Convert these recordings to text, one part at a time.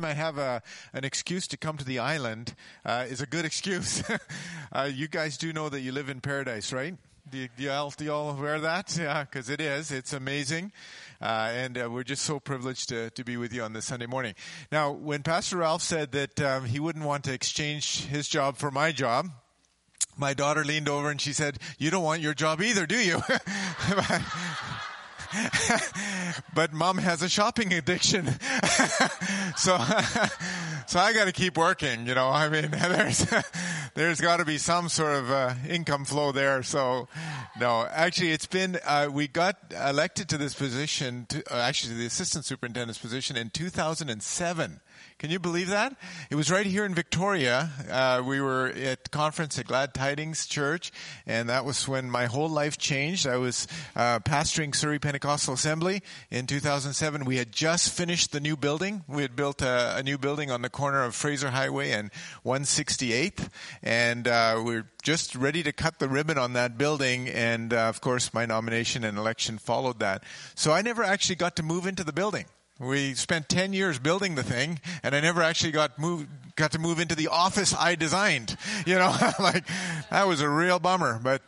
I have an excuse to come to the island is a good excuse. You guys do know that you live in paradise, right? Do you all aware of that? Yeah, because it is. It's amazing. And we're just so privileged to be with you on this Sunday morning. Now, when Pastor Ralph said that he wouldn't want to exchange his job for my job, my daughter leaned over and she said, "You don't want your job either, do you?" But Mom has a shopping addiction. So I got to keep working, you know. I mean, there's got to be some sort of income flow there. So no, actually it's been, we got elected to this position, actually the assistant superintendent's position in 2007. Can you believe that? It was right here in Victoria. We were at conference at Glad Tidings Church, and that was when my whole life changed. I was pastoring Surrey Pentecostal Assembly in 2007. We had just finished the new building. We had built a new building on the corner of Fraser Highway and 168th, and we were just ready to cut the ribbon on that building, and of course my nomination and election followed that. So I never actually got to move into the building. We spent 10 years building the thing, and I never actually got to move into the office I designed. You know, like, that was a real bummer. But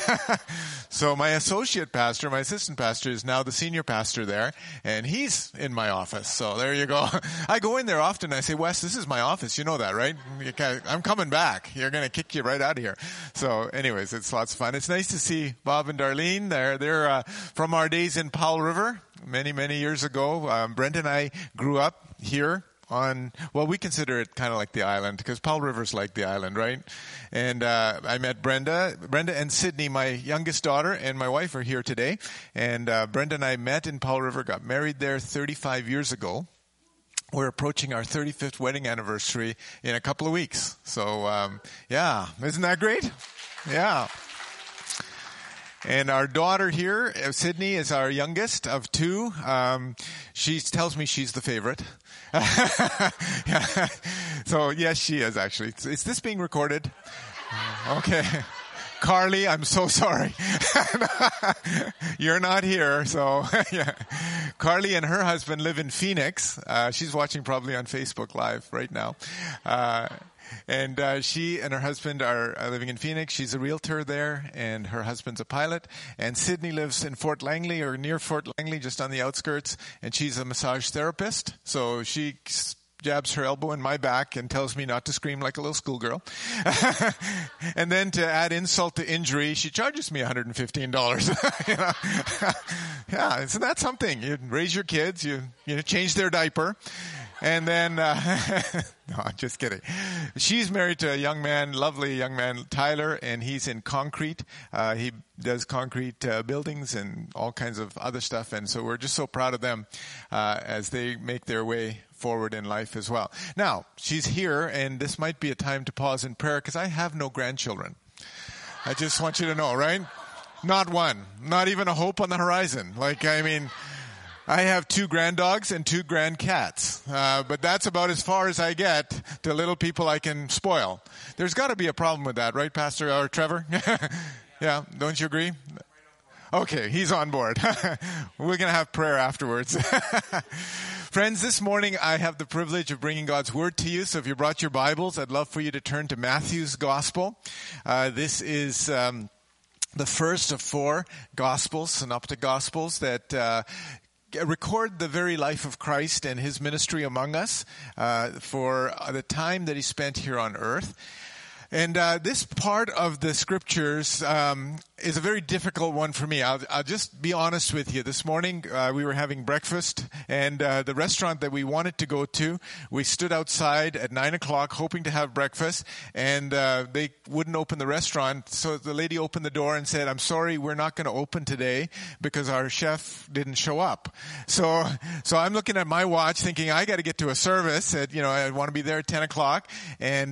so my associate pastor, my assistant pastor, is now the senior pastor there, and he's in my office. So there you go. I go in there often. I say, "Wes, this is my office. You know that, right? I'm coming back. You're going to kick you right out of here." So anyways, it's lots of fun. It's nice to see Bob and Darlene. They're from our days in Powell River many, many years ago. Brent and I grew up here on, well, we consider it kind of like the island, because Powell River's like the island, right? And I met Brenda and Sydney, my youngest daughter, and my wife are here today. And Brenda and I met in Powell River, got married there 35 years ago. We're approaching our 35th wedding anniversary in a couple of weeks. So, yeah, isn't that great? Yeah. And our daughter here, Sydney, is our youngest of two. She tells me she's the favorite. Yeah. So, yes, she is actually. Is this being recorded? Okay. Carly, I'm so sorry. You're not here, so yeah. Carly and her husband live in Phoenix. She's watching probably on Facebook Live right now. And she and her husband are living in Phoenix. She's a realtor there, and her husband's a pilot. And Sydney lives in Fort Langley, or near Fort Langley, just on the outskirts. And she's a massage therapist. So she jabs her elbow in my back and tells me not to scream like a little schoolgirl. And then to add insult to injury, she charges me $115. You know? Yeah, isn't that something? You raise your kids, you change their diaper. And then, no, I'm just kidding. She's married to a young man, lovely young man, Tyler, and he's in concrete. He does concrete buildings and all kinds of other stuff. And so we're just so proud of them as they make their way forward in life as well. Now, she's here, and this might be a time to pause in prayer, because I have no grandchildren. I just want you to know, right? Not one. Not even a hope on the horizon. Like, I mean, I have 2 granddogs and 2 grandcats, but that's about as far as I get to little people I can spoil. There's got to be a problem with that, right, Pastor or Trevor? Yeah, don't you agree? Okay, he's on board. We're going to have prayer afterwards. Friends, this morning I have the privilege of bringing God's Word to you. So if you brought your Bibles, I'd love for you to turn to Matthew's Gospel. This is the first of 4 Gospels, Synoptic Gospels, that record the very life of Christ and his ministry among us for the time that he spent here on earth. And this part of the scriptures is a very difficult one for me. I'll just be honest with you. This morning we were having breakfast, and the restaurant that we wanted to go to, we stood outside at 9 o'clock hoping to have breakfast, and they wouldn't open the restaurant. So the lady opened the door and said, "I'm sorry, we're not going to open today because our chef didn't show up." So I'm looking at my watch thinking, I got to get to a service at, I want to be there at 10 o'clock. And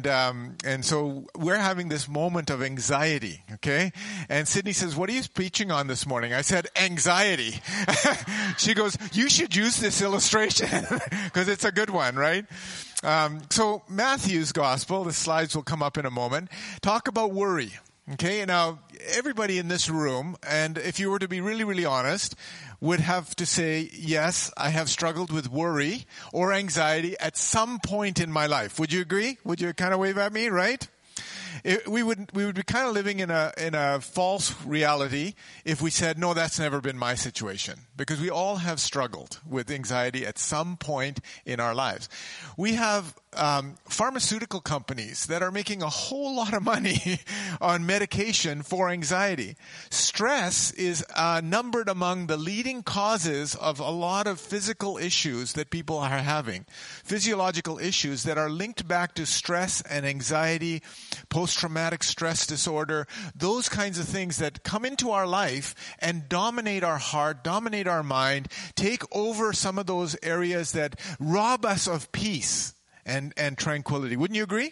so we're having this moment of anxiety, okay? And Sydney says, "What are you preaching on this morning?" I said, "Anxiety." She goes, "You should use this illustration," because it's a good one, right? So Matthew's Gospel, the slides will come up in a moment, talk about worry. Okay, now everybody in this room, and if you were to be really, really honest, would have to say, yes, I have struggled with worry or anxiety at some point in my life. Would you agree? Would you kind of wave at me, right? We would be kind of living in a false reality if we said, no, that's never been my situation, because we all have struggled with anxiety at some point in our lives. We have pharmaceutical companies that are making a whole lot of money on medication for anxiety. Stress is numbered among the leading causes of a lot of physical issues that people are having, physiological issues that are linked back to stress and anxiety, post-traumatic stress disorder, those kinds of things that come into our life and dominate our heart, dominate our mind, take over some of those areas that rob us of peace and tranquility. Wouldn't you agree?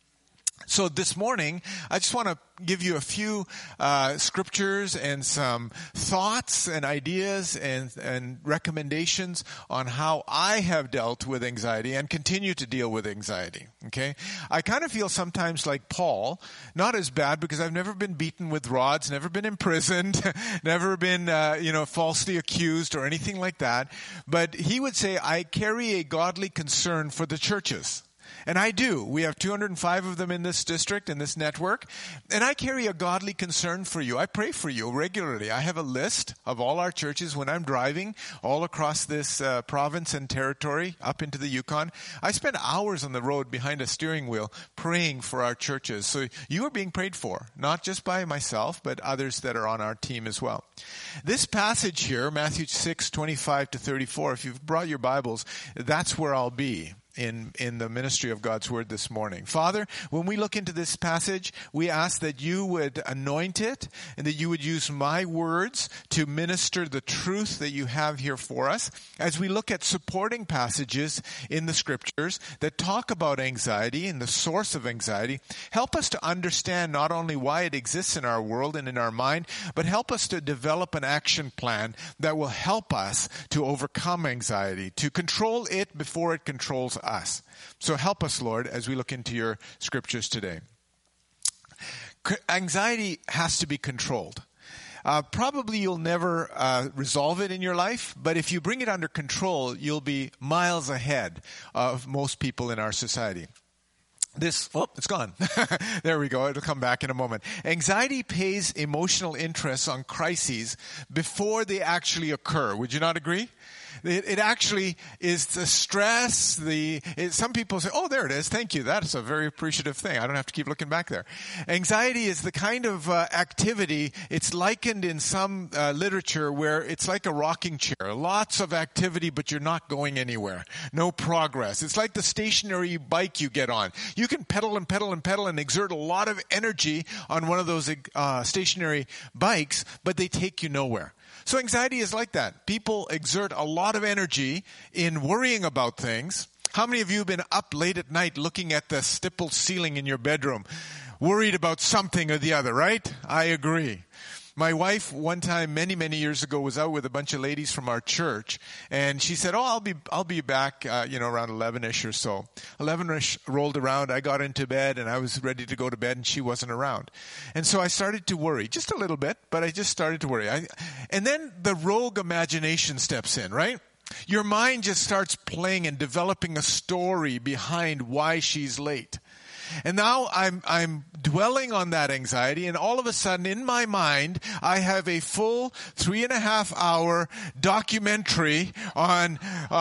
So this morning, I just want to give you a few scriptures and some thoughts and ideas and recommendations on how I have dealt with anxiety and continue to deal with anxiety. Okay? I kind of feel sometimes like Paul, not as bad because I've never been beaten with rods, never been imprisoned, never been falsely accused or anything like that. But he would say, I carry a godly concern for the churches. And I do. We have 205 of them in this district, in this network. And I carry a godly concern for you. I pray for you regularly. I have a list of all our churches when I'm driving all across this province and territory up into the Yukon. I spend hours on the road behind a steering wheel praying for our churches. So you are being prayed for, not just by myself, but others that are on our team as well. This passage here, Matthew 6:25-34, if you've brought your Bibles, that's where I'll be in the ministry of God's Word this morning. Father, when we look into this passage, we ask that you would anoint it and that you would use my words to minister the truth that you have here for us. As we look at supporting passages in the scriptures that talk about anxiety and the source of anxiety, help us to understand not only why it exists in our world and in our mind, but help us to develop an action plan that will help us to overcome anxiety, to control it before it controls us. So help us, Lord, as we look into your scriptures today. Anxiety has to be controlled. Probably you'll never resolve it in your life, but if you bring it under control, you'll be miles ahead of most people in our society. It's gone. There we go. It'll come back in a moment. Anxiety pays emotional interest on crises before they actually occur. Would you not agree? It actually is the stress, some people say, oh, there it is. Thank you. That's a very appreciative thing. I don't have to keep looking back there. Anxiety is the kind of activity, it's likened in some literature where it's like a rocking chair. Lots of activity, but you're not going anywhere. No progress. It's like the stationary bike you get on. You can pedal and pedal and pedal and exert a lot of energy on one of those stationary bikes, but they take you nowhere. So anxiety is like that. People exert a lot of energy in worrying about things. How many of you have been up late at night looking at the stippled ceiling in your bedroom, worried about something or the other, right? I agree. My wife, one time, many, many years ago, was out with a bunch of ladies from our church, and she said, I'll be back, around 11-ish or so. 11-ish rolled around, I got into bed, and I was ready to go to bed, and she wasn't around. And so I started to worry, just a little bit, but I just started to worry. And then the rogue imagination steps in, right? Your mind just starts playing and developing a story behind why she's late. And now I'm dwelling on that anxiety, and all of a sudden in my mind, I have a full 3.5-hour documentary on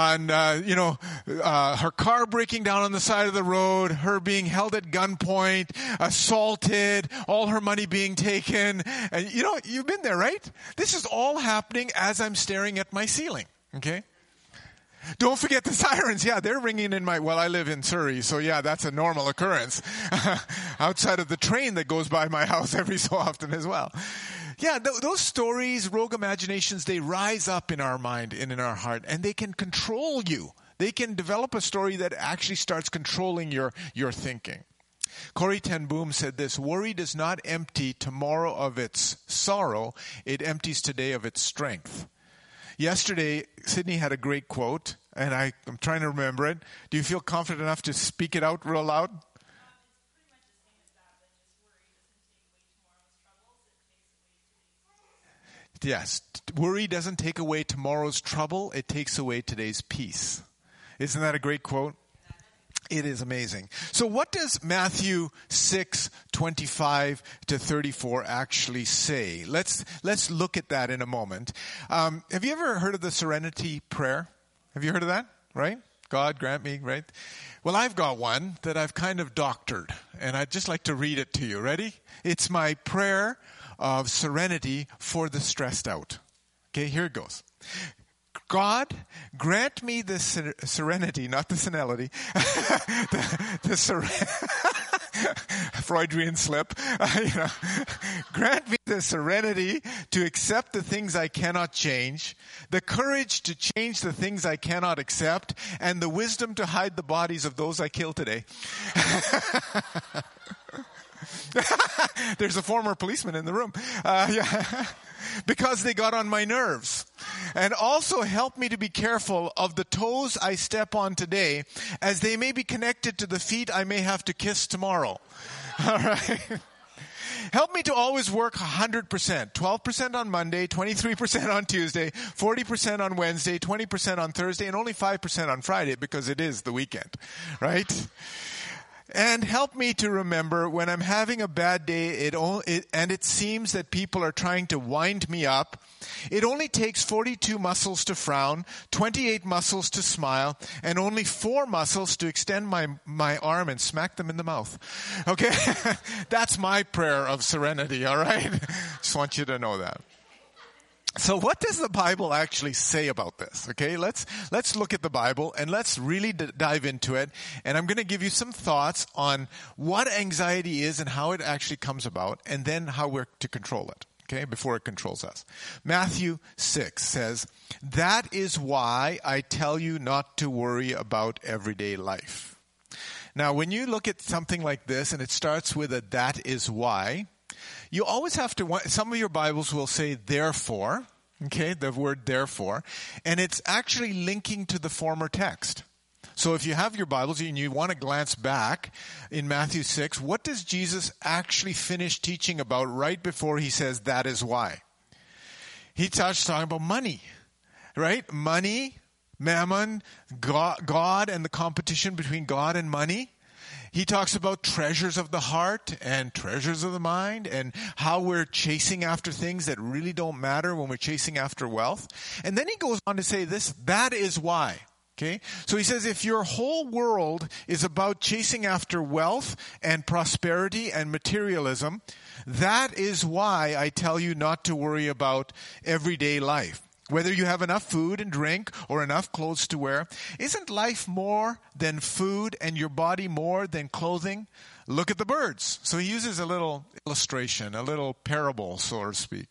her car breaking down on the side of the road, her being held at gunpoint, assaulted, all her money being taken. And you've been there, right? This is all happening as I'm staring at my ceiling, okay? Don't forget the sirens. Yeah, they're ringing in I live in Surrey, so yeah, that's a normal occurrence. Outside of the train that goes by my house every so often as well. Yeah, those stories, rogue imaginations, they rise up in our mind and in our heart, and they can control you. They can develop a story that actually starts controlling your thinking. Corrie ten Boom said this: worry does not empty tomorrow of its sorrow, it empties today of its strength. Yesterday, Sydney had a great quote, and I'm trying to remember it. Do you feel confident enough to speak it out real loud? It's pretty much the same as that, but just worry doesn't take away tomorrow's Yes. Worry doesn't take away tomorrow's trouble. It takes away today's peace. Isn't that a great quote? It is amazing. So what does Matthew 6:25 to 34 actually say? Let's look at that in a moment. Have you ever heard of the Serenity Prayer? Have you heard of that? Right? God grant me, right? Well, I've got one that I've kind of doctored, and I'd just like to read it to you. Ready? It's my prayer of serenity for the stressed out. Okay, here it goes. God, grant me the serenity, not the senility, Freudian slip. Grant me the serenity to accept the things I cannot change, the courage to change the things I cannot accept, and the wisdom to hide the bodies of those I kill today. There's a former policeman in the room. Because they got on my nerves. And also help me to be careful of the toes I step on today, as they may be connected to the feet I may have to kiss tomorrow. All right. Help me to always work 100%. 12% on Monday, 23% on Tuesday, 40% on Wednesday, 20% on Thursday, and only 5% on Friday because it is the weekend. Right? And help me to remember when I'm having a bad day and it seems that people are trying to wind me up, it only takes 42 muscles to frown, 28 muscles to smile, and only 4 muscles to extend my arm and smack them in the mouth. Okay? That's my prayer of serenity, all right? Just want you to know that. So what does the Bible actually say about this? Okay, let's look at the Bible and let's really dive into it. And I'm going to give you some thoughts on what anxiety is and how it actually comes about, and then how we're to control it, okay, before it controls us. Matthew 6 says, "That is why I tell you not to worry about everyday life." Now, when you look at something like this and it starts with a "that is why," you always have to, some of your Bibles will say "therefore," okay, the word "therefore," and it's actually linking to the former text. So if you have your Bibles and you want to glance back in Matthew 6, what does Jesus actually finish teaching about right before he says, "that is why"? He starts talking about money, right? Money, mammon, God and the competition between God and money. He talks about treasures of the heart and treasures of the mind, and how we're chasing after things that really don't matter when we're chasing after wealth. And then he goes on to say this, "that is why." Okay? So he says if your whole world is about chasing after wealth and prosperity and materialism, that is why I tell you not to worry about everyday life. Whether you have enough food and drink or enough clothes to wear, isn't life more than food and your body more than clothing? Look at the birds. So he uses a little illustration, a little parable, so to speak.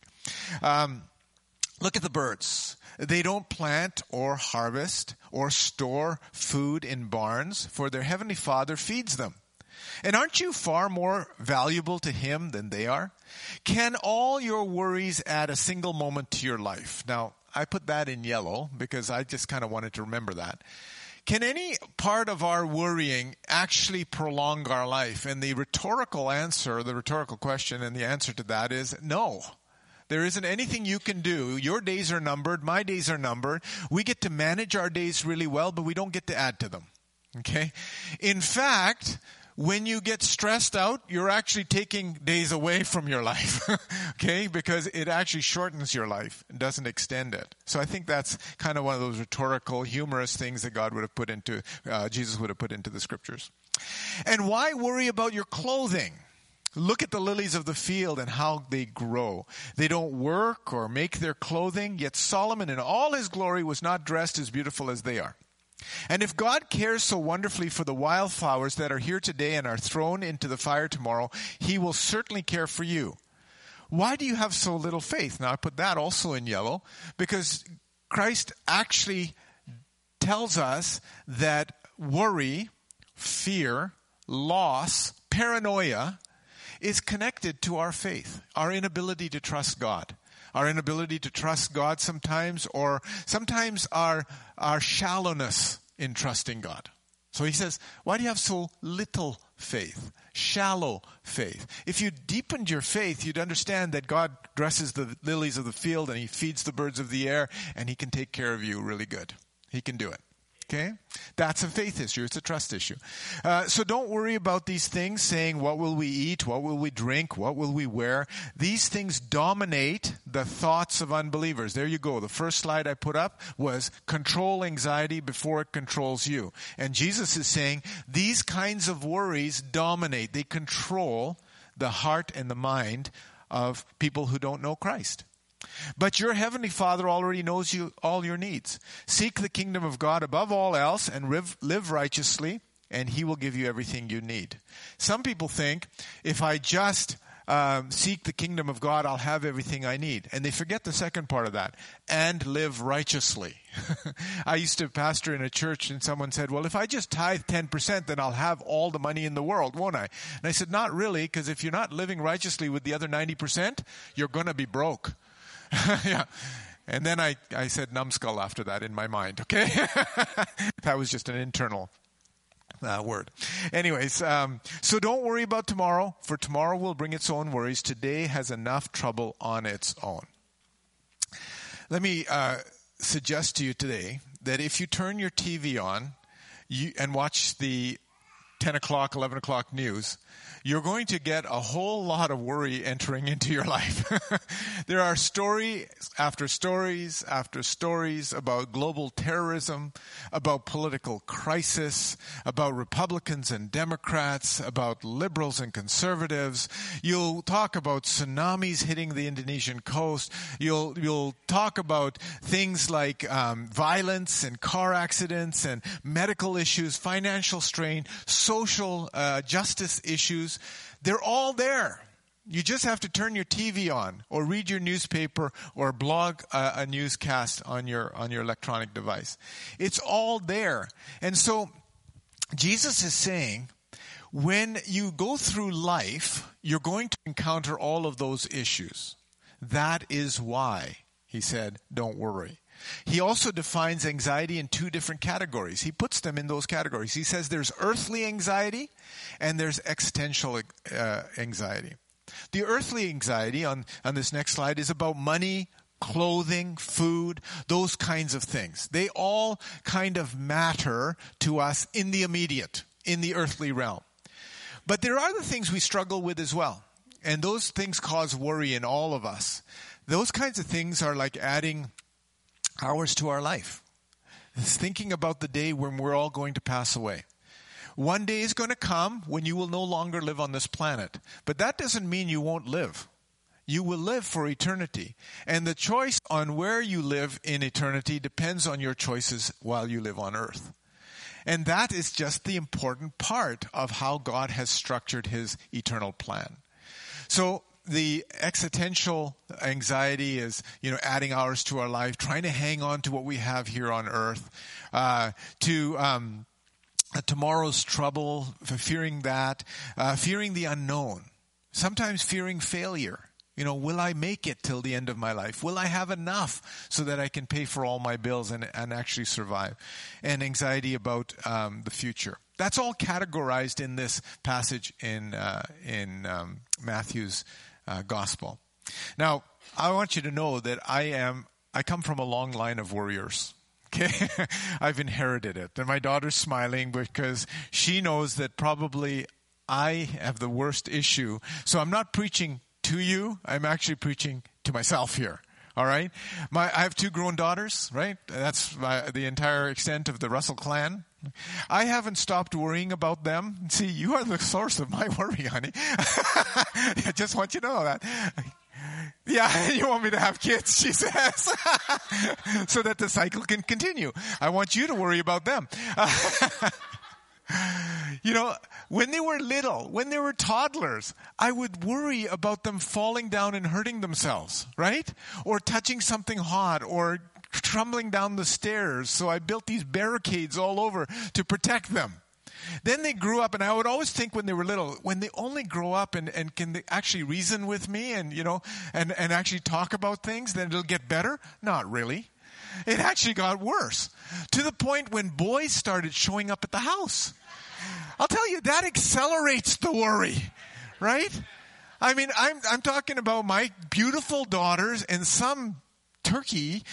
Look at the birds. They don't plant or harvest or store food in barns, for their heavenly Father feeds them. And aren't you far more valuable to him than they are? Can all your worries add a single moment to your life? Now, I put that in yellow because I just kind of wanted to remember that. Can any part of our worrying actually prolong our life? And the rhetorical answer, the rhetorical question, and the answer to that is no. There isn't anything you can do. Your days are numbered. My days are numbered. We get to manage our days really well, but we don't get to add to them. Okay? In fact, when you get stressed out, you're actually taking days away from your life, okay? Because it actually shortens your life and doesn't extend it. So I think that's kind of one of those rhetorical, humorous things that God would have put into, Jesus would have put into the scriptures. And why worry about your clothing? Look at the lilies of the field and how they grow. They don't work or make their clothing, yet Solomon in all his glory was not dressed as beautiful as they are. And if God cares so wonderfully for the wildflowers that are here today and are thrown into the fire tomorrow, he will certainly care for you. Why do you have so little faith? Now, I put that also in yellow because Christ actually tells us that worry, fear, loss, paranoia is connected to our faith, our inability to trust God. Our inability to trust God sometimes, or sometimes our shallowness in trusting God. So he says, why do you have so little faith? Shallow faith. If you deepened your faith, you'd understand that God dresses the lilies of the field and he feeds the birds of the air and he can take care of you really good. He can do it. Okay? That's a faith issue. It's a trust issue. So don't worry about these things saying, what will we eat? What will we drink? What will we wear? These things dominate the thoughts of unbelievers. There you go. The first slide I put up was control anxiety before it controls you. And Jesus is saying these kinds of worries dominate. They control the heart and the mind of people who don't know Christ. But your heavenly Father already knows all your needs. Seek the kingdom of God above all else and live righteously, and he will give you everything you need. Some people think, if I just seek the kingdom of God, I'll have everything I need. And they forget the second part of that, and live righteously. I used to pastor in a church, and someone said, well, if I just tithe 10%, then I'll have all the money in the world, won't I? And I said, not really, because if you're not living righteously with the other 90%, you're going to be broke. Yeah. And then I said numbskull after that in my mind, okay? That was just an internal word. Anyways, so don't worry about tomorrow, for tomorrow will bring its own worries. Today has enough trouble on its own. Let me suggest to you today that if you turn your TV on and watch the 10 o'clock, 11 o'clock news, you're going to get a whole lot of worry entering into your life. There are stories after stories after stories about global terrorism, about political crisis, about Republicans and Democrats, about liberals and conservatives. You'll talk about tsunamis hitting the Indonesian coast. You'll talk about things like violence and car accidents and medical issues, financial strain, social justice issues. They're all there. You just have to turn your TV on or read your newspaper or blog a newscast on your electronic device. It's all there. And so Jesus is saying, when you go through life, you're going to encounter all of those issues. That is why he said, don't worry. He also defines anxiety in two different categories. He puts them in those categories. He says there's earthly anxiety and there's existential anxiety. The earthly anxiety on this next slide is about money, clothing, food, those kinds of things. They all kind of matter to us in the immediate, in the earthly realm. But there are other things we struggle with as well. And those things cause worry in all of us. Those kinds of things are like adding hours to our life. It's thinking about the day when we're all going to pass away. One day is going to come when you will no longer live on this planet. But that doesn't mean you won't live. You will live for eternity. And the choice on where you live in eternity depends on your choices while you live on earth. And that is just the important part of how God has structured his eternal plan. So the existential anxiety is, adding hours to our life, trying to hang on to what we have here on earth, tomorrow's trouble, fearing that, fearing the unknown, sometimes fearing failure. Will I make it till the end of my life? Will I have enough so that I can pay for all my bills and actually survive? And anxiety about the future. That's all categorized in this passage in Matthew's gospel. Now, I want you to know that I come from a long line of warriors. Okay, I've inherited it. And my daughter's smiling because she knows that probably I have the worst issue. So I'm not preaching to you. I'm actually preaching to myself here. All right. I have two grown daughters, right? That's the entire extent of the Russell clan. I haven't stopped worrying about them. See, you are the source of my worry, honey. I just want you to know that. Yeah, you want me to have kids, she says, so that the cycle can continue. I want you to worry about them. When they were little, when they were toddlers, I would worry about them falling down and hurting themselves, right? Or touching something hot or tumbling down the stairs. So I built these barricades all over to protect them. Then they grew up, and I would always think when they were little, when they only grow up and can they actually reason with me and actually talk about things, then it'll get better? Not really. It actually got worse, to the point when boys started showing up at the house. I'll tell you, that accelerates the worry, right? I mean, I'm talking about my beautiful daughters and some turkey,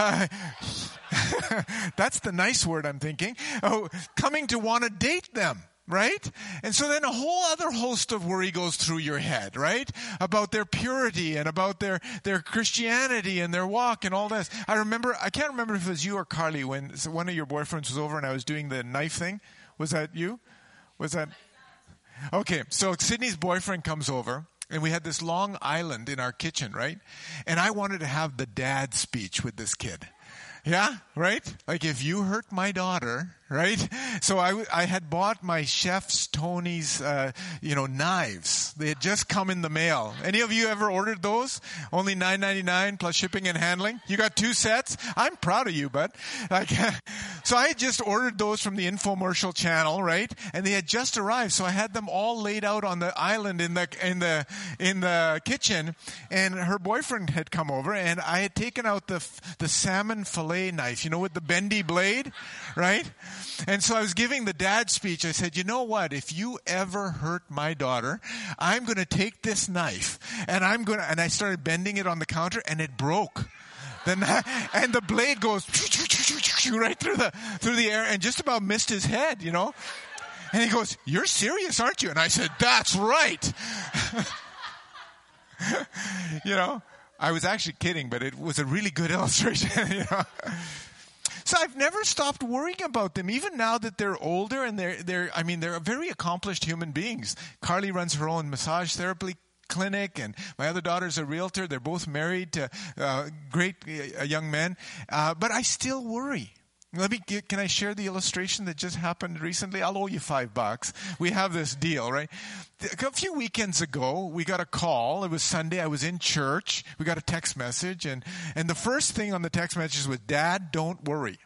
that's the nice word I'm thinking, coming to want to date them. Right? And so then a whole other host of worry goes through your head, right? About their purity and about their Christianity and their walk and all this. I can't remember if it was you or Carly when one of your boyfriends was over and I was doing the knife thing. Was that you? Was that? Okay, so Sydney's boyfriend comes over and we had this long island in our kitchen, right? And I wanted to have the dad speech with this kid. Yeah, right? Like, if you hurt my daughter, right? So I had bought my Chef's Tony's, knives. They had just come in the mail. Any of you ever ordered those? Only $9.99 plus shipping and handling. You got 2 sets? I'm proud of you, bud. So I had just ordered those from the infomercial channel, right? And they had just arrived. So I had them all laid out on the island in the kitchen. And her boyfriend had come over, and I had taken out the salmon fillet knife, with the bendy blade, right? And so I was giving the dad speech. I said, you know what? If you ever hurt my daughter, I'm going to take this knife and and I started bending it on the counter and it broke. And the blade goes right through the air and just about missed his head, And he goes, you're serious, aren't you? And I said, that's right. I was actually kidding, but it was a really good illustration. So I've never stopped worrying about them, even now that they're older and they're very accomplished human beings. Carly runs her own massage therapy clinic, and my other daughter's a realtor. They're both married to great young men, but I still worry. Can I share the illustration that just happened recently? I'll owe you $5. We have this deal, right? A few weekends ago, we got a call. It was Sunday. I was in church. We got a text message, and the first thing on the text message was, Dad, don't worry.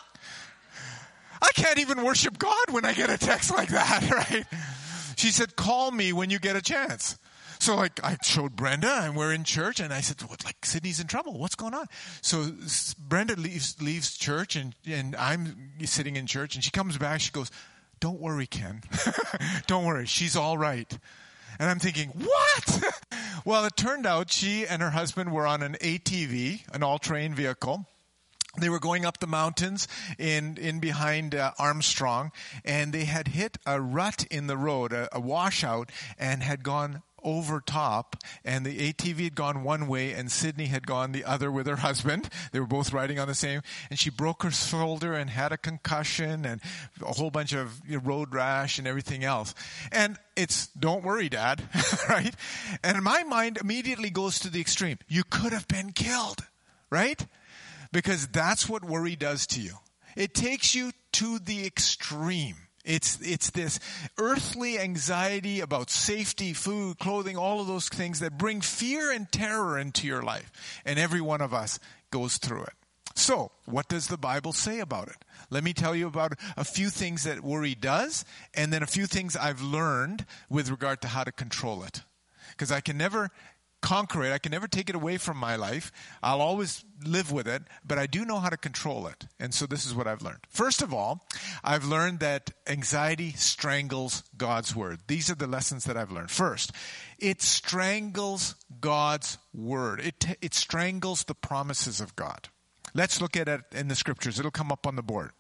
I can't even worship God when I get a text like that, right? She said, call me when you get a chance. So I showed Brenda and we're in church and I said, Sydney's in trouble. What's going on? So Brenda leaves church and I'm sitting in church and she comes back. She goes, don't worry, Ken. Don't worry. She's all right. And I'm thinking, what? Well, it turned out she and her husband were on an ATV, an all-terrain vehicle. They were going up the mountains in behind Armstrong, and they had hit a rut in the road, a washout, and had gone over top, and the ATV had gone one way and Sydney had gone the other with her husband. They were both riding on the same, and she broke her shoulder and had a concussion and a whole bunch of road rash and everything else. And it's, don't worry, Dad, right? And my mind immediately goes to the extreme. You could have been killed, right? Because that's what worry does to you. It takes you to the extreme. It's this earthly anxiety about safety, food, clothing, all of those things that bring fear and terror into your life. And every one of us goes through it. So, what does the Bible say about it? Let me tell you about a few things that worry does, and then a few things I've learned with regard to how to control it. Because I can never conquer it. I can never take it away from my life. I'll always live with it, but I do know how to control it. And so this is what I've learned. First of all, I've learned that anxiety strangles God's word. These are the lessons that I've learned. First, it strangles God's word. It strangles the promises of God. Let's look at it in the scriptures. It'll come up on the board.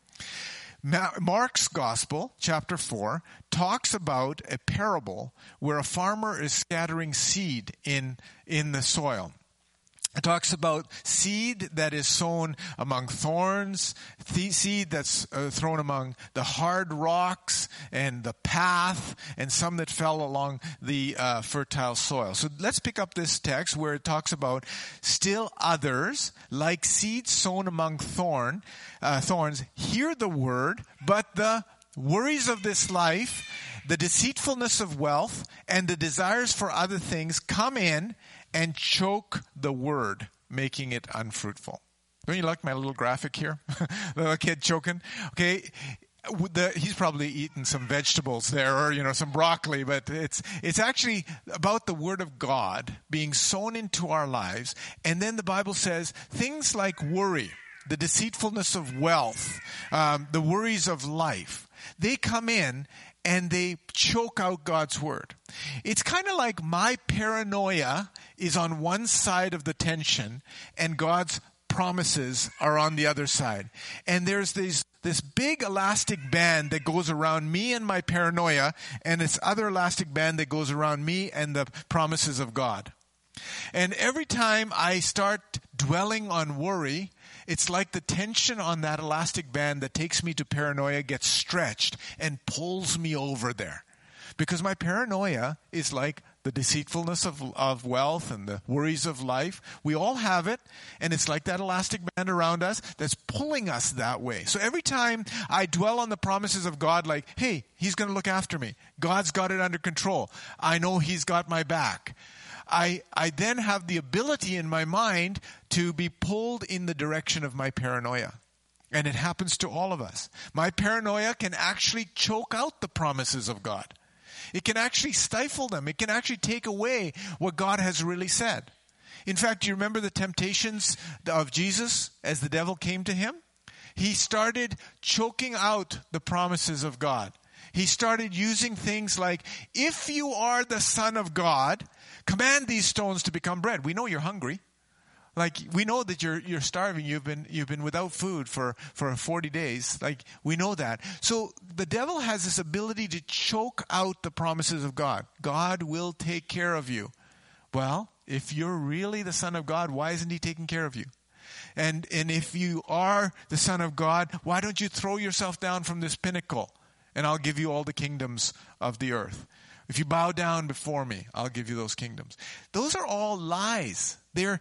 Mark's Gospel, chapter 4, talks about a parable where a farmer is scattering seed in the soil. It talks about seed that is sown among thorns, seed that's thrown among the hard rocks and the path, and some that fell along the fertile soil. So let's pick up this text where it talks about still others, like seed sown among thorns, hear the word, but the worries of this life, the deceitfulness of wealth, and the desires for other things come in and choke the word, making it unfruitful. Don't you like my little graphic here? The little kid choking. Okay, he's probably eaten some vegetables there, or some broccoli, but it's actually about the word of God being sown into our lives. And then the Bible says things like worry, the deceitfulness of wealth, the worries of life, they come in and they choke out God's word. It's kind of like my paranoia is on one side of the tension and God's promises are on the other side. And there's this big elastic band that goes around me and my paranoia, and this other elastic band that goes around me and the promises of God. And every time I start dwelling on worry, it's like the tension on that elastic band that takes me to paranoia gets stretched and pulls me over there. Because my paranoia is like the deceitfulness of wealth and the worries of life. We all have it, and it's like that elastic band around us that's pulling us that way. So every time I dwell on the promises of God, like, hey, he's going to look after me. God's got it under control. I know he's got my back. I then have the ability in my mind to be pulled in the direction of my paranoia. And it happens to all of us. My paranoia can actually choke out the promises of God. It can actually stifle them. It can actually take away what God has really said. In fact, do you remember the temptations of Jesus as the devil came to him? He started choking out the promises of God. He started using things like, if you are the Son of God, command these stones to become bread. We know you're hungry. Like, we know that you're starving. You've been without food for 40 days. Like, we know that. So the devil has this ability to choke out the promises of God. God will take care of you. Well, if you're really the Son of God, why isn't he taking care of you? And if you are the Son of God, why don't you throw yourself down from this pinnacle and I'll give you all the kingdoms of the earth? If you bow down before me, I'll give you those kingdoms. Those are all lies.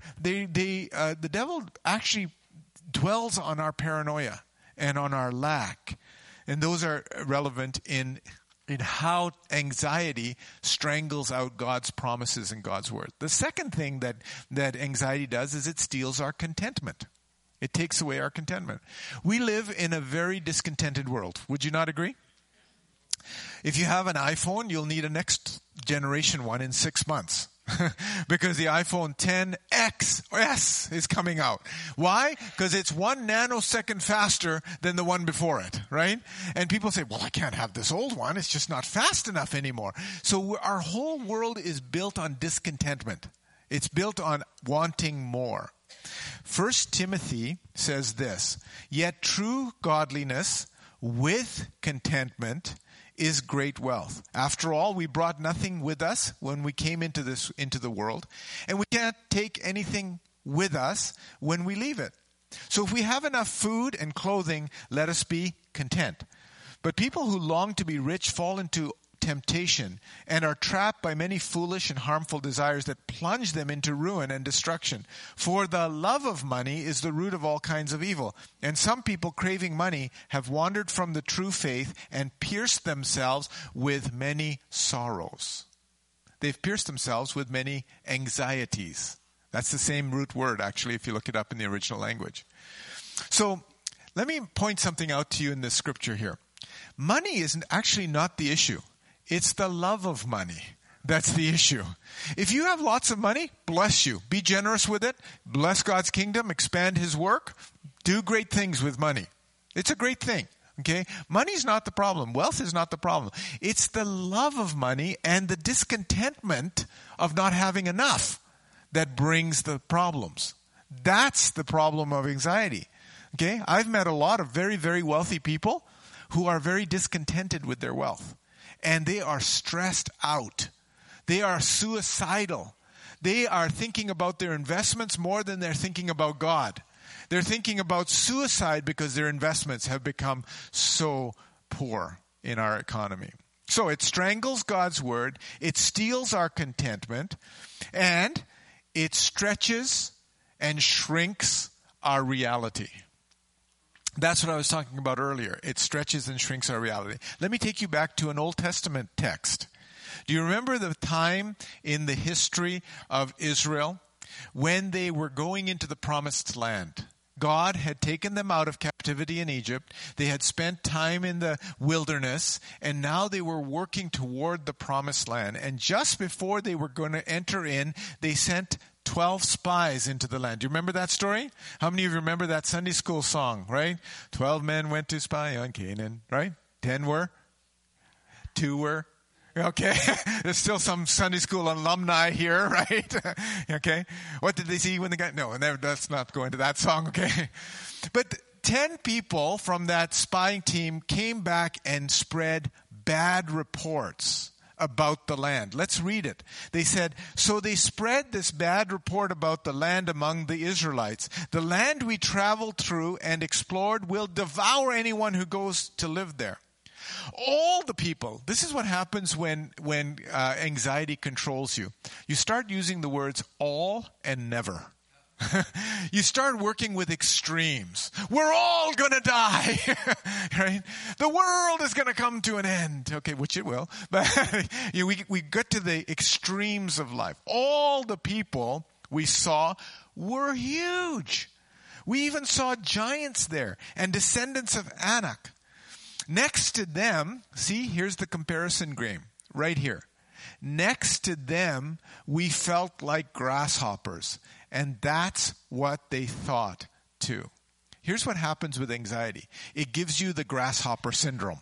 The devil actually dwells on our paranoia and on our lack. And those are relevant in how anxiety strangles out God's promises and God's word. The second thing that anxiety does is it steals our contentment. It takes away our contentment. We live in a very discontented world. Would you not agree? If you have an iPhone, you'll need a next generation one in 6 months. Because the iPhone XS or S is coming out. Why? Because it's 1 nanosecond faster than the one before it, right? And people say, well, I can't have this old one. It's just not fast enough anymore. So our whole world is built on discontentment. It's built on wanting more. 1 Timothy says this, yet true godliness with contentment is great wealth. After all, we brought nothing with us when we came into the world, and we can't take anything with us when we leave it. So if we have enough food and clothing, let us be content. But people who long to be rich fall into temptation and are trapped by many foolish and harmful desires that plunge them into ruin and destruction. For the love of money is the root of all kinds of evil. And some people craving money have wandered from the true faith and pierced themselves with many sorrows. They've pierced themselves with many anxieties. That's the same root word, actually, if you look it up in the original language. So let me point something out to you in this scripture here. Money is actually not the issue. It's the love of money. That's the issue. If you have lots of money, bless you. Be generous with it. Bless God's kingdom. Expand his work. Do great things with money. It's a great thing. Okay? Money's not the problem. Wealth is not the problem. It's the love of money and the discontentment of not having enough that brings the problems. That's the problem of anxiety. Okay? I've met a lot of very, very wealthy people who are very discontented with their wealth. And they are stressed out. They are suicidal. They are thinking about their investments more than they're thinking about God. They're thinking about suicide because their investments have become so poor in our economy. So it strangles God's word, it steals our contentment, and it stretches and shrinks our reality. That's what I was talking about earlier. It stretches and shrinks our reality. Let me take you back to an Old Testament text. Do you remember the time in the history of Israel when they were going into the promised land? God had taken them out of captivity. captivity in Egypt. They had spent time in the wilderness, and now they were working toward the promised land. And just before they were going to enter in, they sent 12 spies into the land. Do you remember that story? How many of you remember that Sunday school song, right? 12 men went to spy on Canaan, right? 10 were? 2 were? Okay. There's still some Sunday school alumni here, right? Okay. What did they see when they got? No, let's not go into that song, okay? But 10 people from that spying team came back and spread bad reports about the land. Let's read it. They said, so they spread this bad report about the land among the Israelites. The land we traveled through and explored will devour anyone who goes to live there. All the people, this is what happens when anxiety controls you. You start using the words all and never. You start working with extremes. We're all going to die, right? The world is going to come to an end. Okay, which it will. But we get to the extremes of life. All the people we saw were huge. We even saw giants there and descendants of Anak. Next to them, see, here's the comparison game right here. Next to them, we felt like grasshoppers. And that's what they thought too. Here's what happens with anxiety. It gives you the grasshopper syndrome.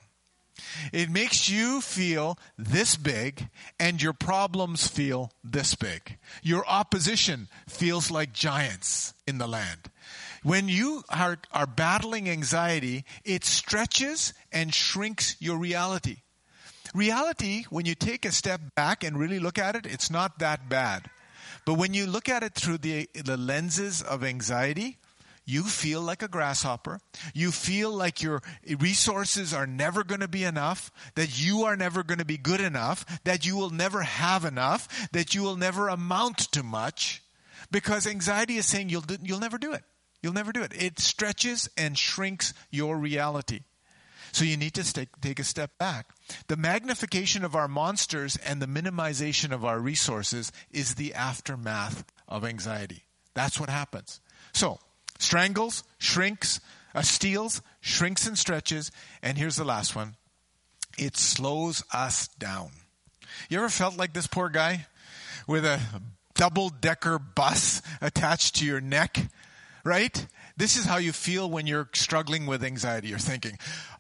It makes you feel this big and your problems feel this big. Your opposition feels like giants in the land. When you are battling anxiety, it stretches and shrinks your reality. Reality, when you take a step back and really look at it, it's not that bad. But when you look at it through the lenses of anxiety, you feel like a grasshopper. You feel like your resources are never going to be enough, that you are never going to be good enough, that you will never have enough, that you will never amount to much, because anxiety is saying you'll never do it. You'll never do it. It stretches and shrinks your reality. So you need to take a step back. The magnification of our monsters and the minimization of our resources is the aftermath of anxiety. That's what happens. So, strangles, shrinks, steals, shrinks and stretches. And here's the last one. It slows us down. You ever felt like this poor guy with a double-decker bus attached to your neck? Right? This is how you feel when you're struggling with anxiety. You're thinking,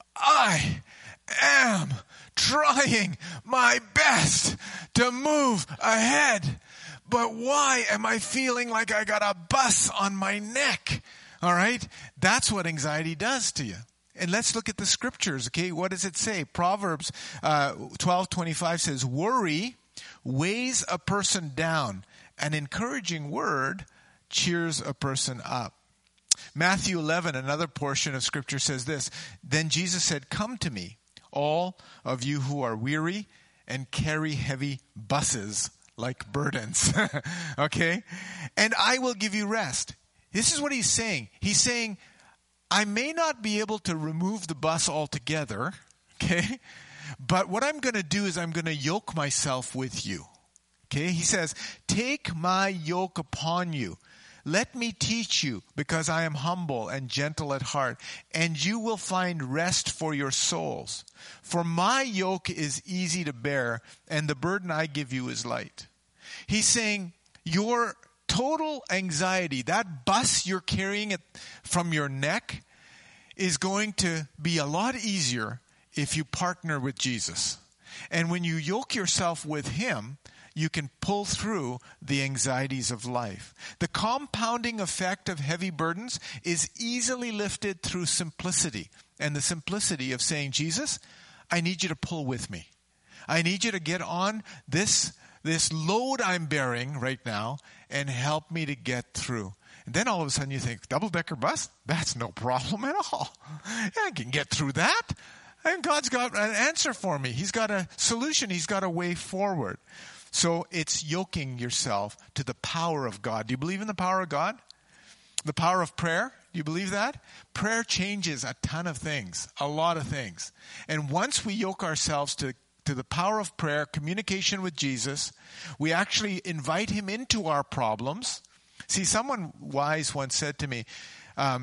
I am trying my best to move ahead, but why am I feeling like I got a bus on my neck? All right? That's what anxiety does to you. And let's look at the scriptures, okay? What does it say? Proverbs 12:25 says, worry weighs a person down. An encouraging word cheers a person up. Matthew 11, another portion of scripture says this. Then Jesus said, come to me, all of you who are weary and carry heavy buses like burdens. Okay? And I will give you rest. This is what he's saying. He's saying, I may not be able to remove the bus altogether, okay? But what I'm going to do is I'm going to yoke myself with you. Okay? He says, take my yoke upon you. Let me teach you, because I am humble and gentle at heart, and you will find rest for your souls. For my yoke is easy to bear, and the burden I give you is light. He's saying your total anxiety, that bus you're carrying it from your neck, is going to be a lot easier if you partner with Jesus. And when you yoke yourself with him, you can pull through the anxieties of life. The compounding effect of heavy burdens is easily lifted through simplicity. And the simplicity of saying, Jesus, I need you to pull with me. I need you to get on this load I'm bearing right now and help me to get through. And then all of a sudden you think, double-decker bus? That's no problem at all. I can get through that. And God's got an answer for me. He's got a solution. He's got a way forward. So it's yoking yourself to the power of God. Do you believe in the power of God? The power of prayer? Do you believe that? Prayer changes a ton of things, a lot of things. And once we yoke ourselves to the power of prayer, communication with Jesus, we actually invite him into our problems. See, someone wise once said to me,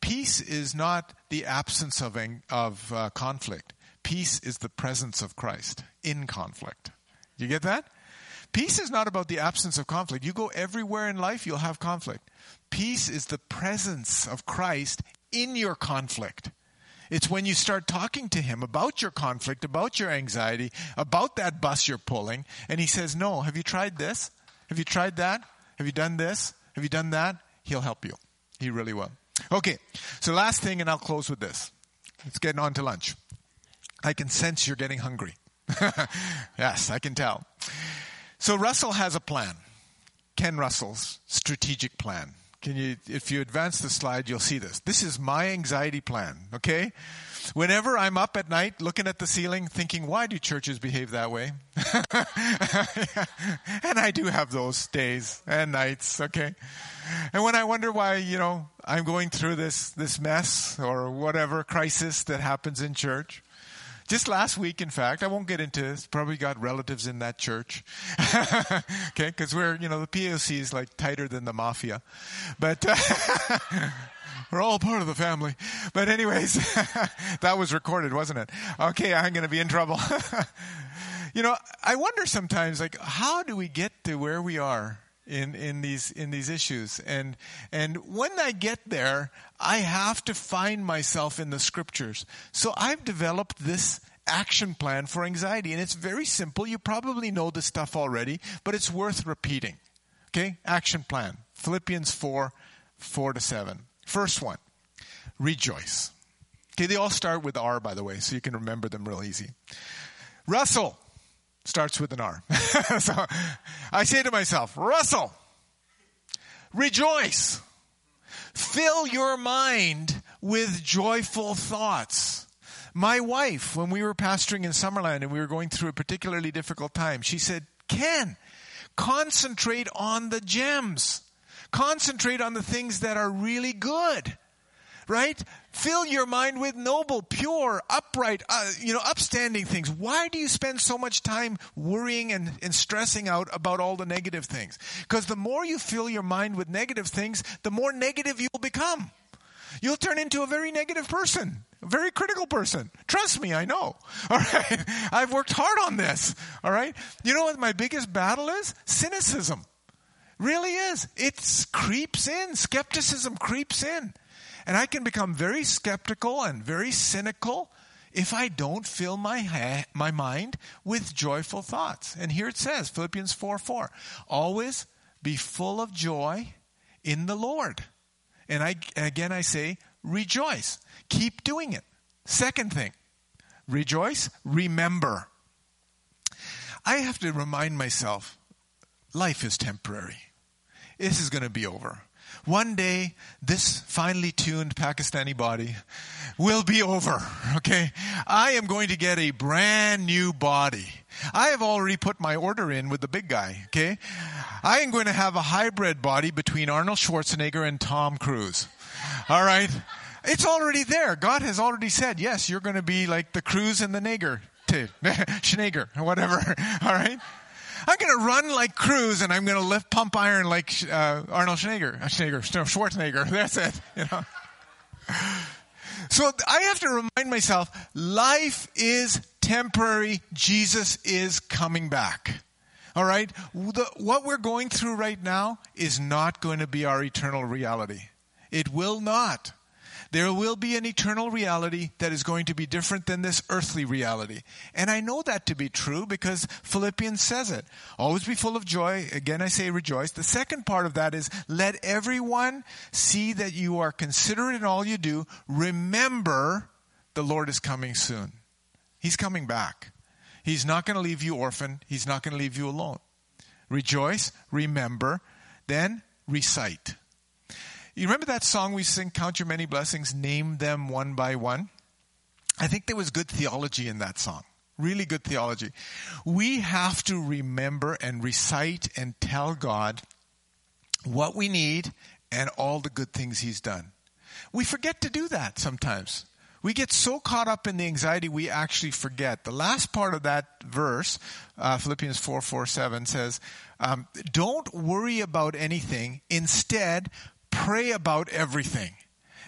peace is not the absence of conflict. Peace is the presence of Christ in conflict. You get that? Peace is not about the absence of conflict. You go everywhere in life, you'll have conflict. Peace is the presence of Christ in your conflict. It's when you start talking to him about your conflict, about your anxiety, about that bus you're pulling, and he says, no, have you tried this? Have you tried that? Have you done this? Have you done that? He'll help you. He really will. Okay, so last thing, and I'll close with this. Let's get on to lunch. I can sense you're getting hungry. Yes, I can tell. So Russell has a plan. Ken Russell's strategic plan. If you advance the slide, you'll see this. This is my anxiety plan, okay? Whenever I'm up at night looking at the ceiling thinking, why do churches behave that way? And I do have those days and nights, okay? And when I wonder why, I'm going through this mess or whatever crisis that happens in church. Just last week, in fact, I won't get into this, probably got relatives in that church. Okay, because we're, the POC is like tighter than the mafia. But we're all part of the family. But anyways, that was recorded, wasn't it? Okay, I'm going to be in trouble. I wonder sometimes, how do we get to where we are in these issues? And when I get there, I have to find myself in the scriptures. So I've developed this action plan for anxiety, and it's very simple. You probably know this stuff already, but it's worth repeating. Okay? Action plan. Philippians 4:4-7. First one, rejoice. Okay, they all start with R, by the way, so you can remember them real easy. Russell starts with an R. So I say to myself, Russell, rejoice. Fill your mind with joyful thoughts. My wife, when we were pastoring in Summerland and we were going through a particularly difficult time, she said, Ken, concentrate on the gems. Concentrate on the things that are really good. Right? Fill your mind with noble, pure, upright, upstanding things. Why do you spend so much time worrying and stressing out about all the negative things? Because the more you fill your mind with negative things, the more negative you'll become. You'll turn into a very negative person, a very critical person. Trust me, I know. All right? I've worked hard on this. All right? You know what my biggest battle is? Cynicism. Really is. It creeps in. Skepticism creeps in. And I can become very skeptical and very cynical if I don't fill my mind with joyful thoughts. And here it says, Philippians 4:4, always be full of joy in the Lord. And I say, rejoice. Keep doing it. Second thing, rejoice, remember. I have to remind myself, life is temporary. This is going to be over. One day, this finely tuned Pakistani body will be over, okay? I am going to get a brand new body. I have already put my order in with the big guy, okay? I am going to have a hybrid body between Arnold Schwarzenegger and Tom Cruise, all right? It's already there. God has already said, yes, you're going to be like the Cruise and the Nager, Schneger, whatever, all right? I'm going to run like Cruise, and I'm going to lift pump iron like Arnold Schwarzenegger. That's it. So I have to remind myself, life is temporary. Jesus is coming back. All right? What we're going through right now is not going to be our eternal reality. It will not. There will be an eternal reality that is going to be different than this earthly reality. And I know that to be true because Philippians says it. Always be full of joy. Again, I say rejoice. The second part of that is let everyone see that you are considerate in all you do. Remember, the Lord is coming soon. He's coming back. He's not going to leave you orphaned. He's not going to leave you alone. Rejoice, remember, then recite. You remember that song we sing, Count Your Many Blessings, name them one by one? I think there was good theology in that song. Really good theology. We have to remember and recite and tell God what we need and all the good things He's done. We forget to do that sometimes. We get so caught up in the anxiety we actually forget. The last part of that verse, Philippians 4:7 says, don't worry about anything. Instead, pray about everything.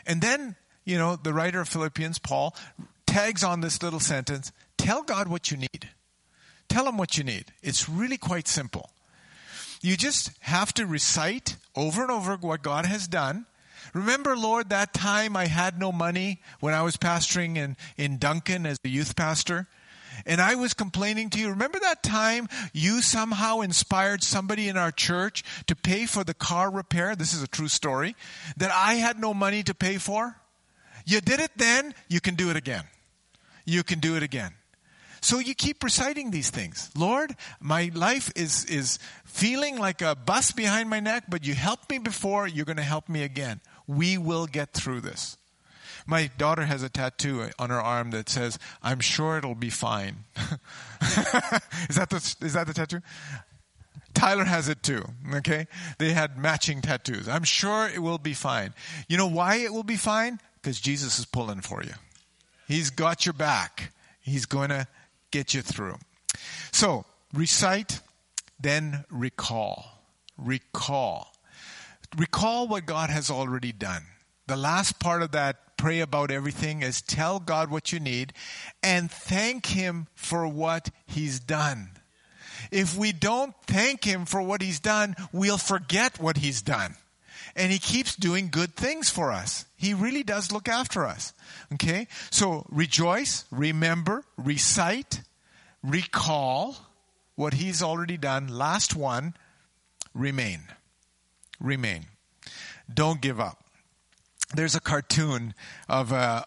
And then, the writer of Philippians, Paul, tags on this little sentence, tell God what you need. Tell him what you need. It's really quite simple. You just have to recite over and over what God has done. Remember, Lord, that time I had no money when I was pastoring in Duncan as a youth pastor? And I was complaining to you. Remember that time you somehow inspired somebody in our church to pay for the car repair? This is a true story. That I had no money to pay for? You did it then, you can do it again. You can do it again. So you keep reciting these things. Lord, my life is feeling like a bus behind my neck, but you helped me before, you're going to help me again. We will get through this. My daughter has a tattoo on her arm that says, I'm sure it'll be fine. Is that the tattoo? Tyler has it too, okay? They had matching tattoos. I'm sure it will be fine. You know why it will be fine? Because Jesus is pulling for you. He's got your back. He's going to get you through. So, recite, then recall. Recall. Recall what God has already done. The last part of that pray about everything is tell God what you need and thank him for what he's done. If we don't thank him for what he's done, we'll forget what he's done. And he keeps doing good things for us. He really does look after us. Okay? So rejoice, remember, recite, recall what he's already done. Last one, remain. Remain. Don't give up. There's a cartoon of a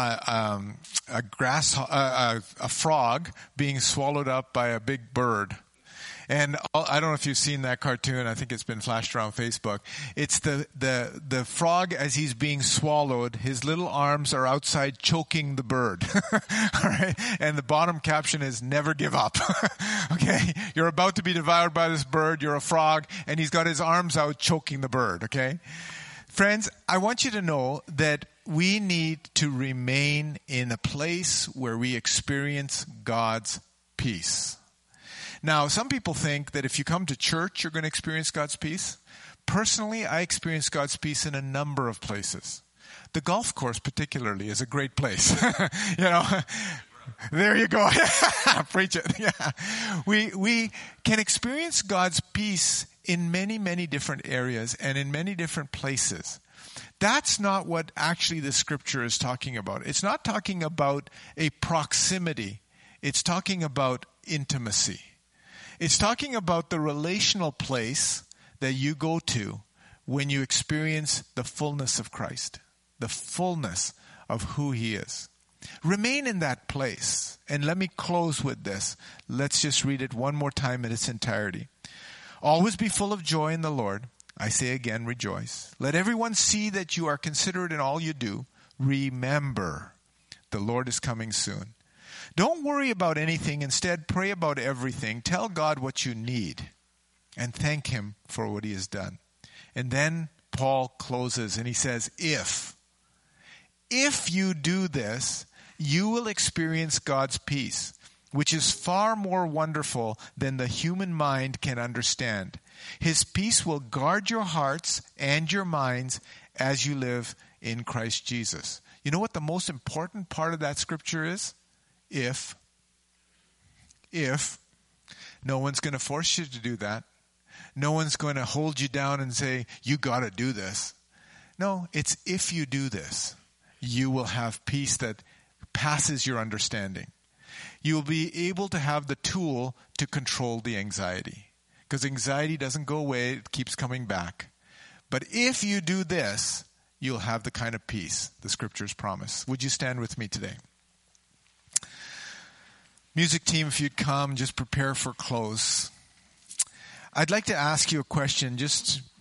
frog being swallowed up by a big bird. And I don't know if you've seen that cartoon. I think it's been flashed around Facebook. It's the frog as he's being swallowed. His little arms are outside choking the bird. All right. And the bottom caption is never give up. Okay. You're about to be devoured by this bird. You're a frog and he's got his arms out choking the bird. Okay. Friends, I want you to know that we need to remain in a place where we experience God's peace. Now, some people think that if you come to church, you're going to experience God's peace. Personally, I experience God's peace in a number of places. The golf course particularly is a great place. There you go. Preach it. Yeah. We can experience God's peace in many, many different areas and in many different places. That's not what actually the scripture is talking about. It's not talking about a proximity. It's talking about intimacy. It's talking about the relational place that you go to when you experience the fullness of Christ, the fullness of who he is. Remain in that place. And let me close with this. Let's just read it one more time in its entirety. Always be full of joy in the Lord. I say again, rejoice. Let everyone see that you are considerate in all you do. Remember, the Lord is coming soon. Don't worry about anything. Instead, pray about everything. Tell God what you need and thank him for what he has done. And then Paul closes and he says, if you do this, you will experience God's peace, which is far more wonderful than the human mind can understand. His peace will guard your hearts and your minds as you live in Christ Jesus. You know what the most important part of that scripture is? If no one's going to force you to do that. No one's going to hold you down and say, you got to do this. No, it's if you do this, you will have peace that passes your understanding. You will be able to have the tool to control the anxiety. Because anxiety doesn't go away, it keeps coming back. But if you do this, you'll have the kind of peace the scriptures promise. Would you stand with me today? Music team, if you'd come, just prepare for close. I'd like to ask you a question, just